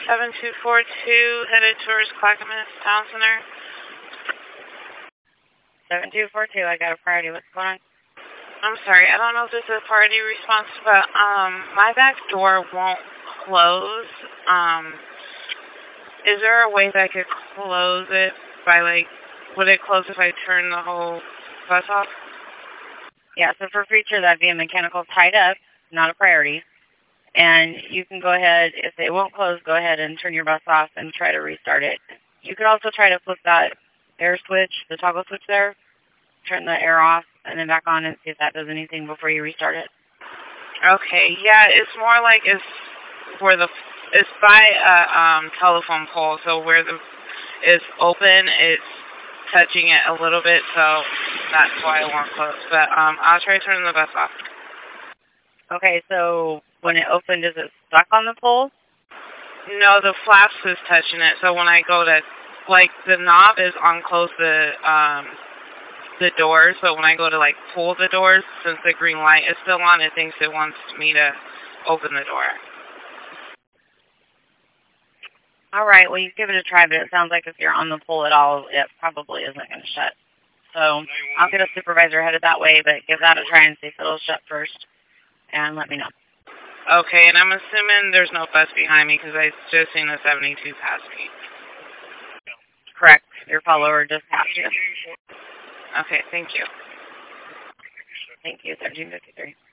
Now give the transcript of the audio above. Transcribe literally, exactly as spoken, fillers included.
seven two four two, headed towards Clackamas Town Center. seven two four two, I got a priority. What's going on? I'm sorry, I don't know if this is a priority response, but um, my back door won't close. Um, is there a way that I could close it by, like, would it close if I turn the whole bus off? Yeah, so for future, that'd be a mechanical tied up, not a priority. And you can go ahead, if it won't close, go ahead and turn your bus off and try to restart it. You could also try to flip that air switch, the toggle switch there, turn the air off, and then back on and see if that does anything before you restart it. Okay, yeah, it's more like it's where the, it's by a um, telephone pole, so where the, it's open, it's touching it a little bit, so that's why it won't close. But um, I'll try turning the bus off. Okay, so when it opened, is it stuck on the pole? No, the flaps is touching it, so when I go to, like, the knob is on close the, um, the doors, but when I go to, like, pull the doors, since the green light is still on, it thinks it wants me to open the door. All right, well, you give it a try, but it sounds like if you're on the pole at all, it probably isn't going to shut. So I'll get a supervisor headed that way, but give that a try and see if it'll shut first, and let me know. Okay, and I'm assuming there's no bus behind me because I just seen the seventy-two pass me. Correct. Your follower just passed you. Okay, thank you. Thank you, thirteen fifty-three.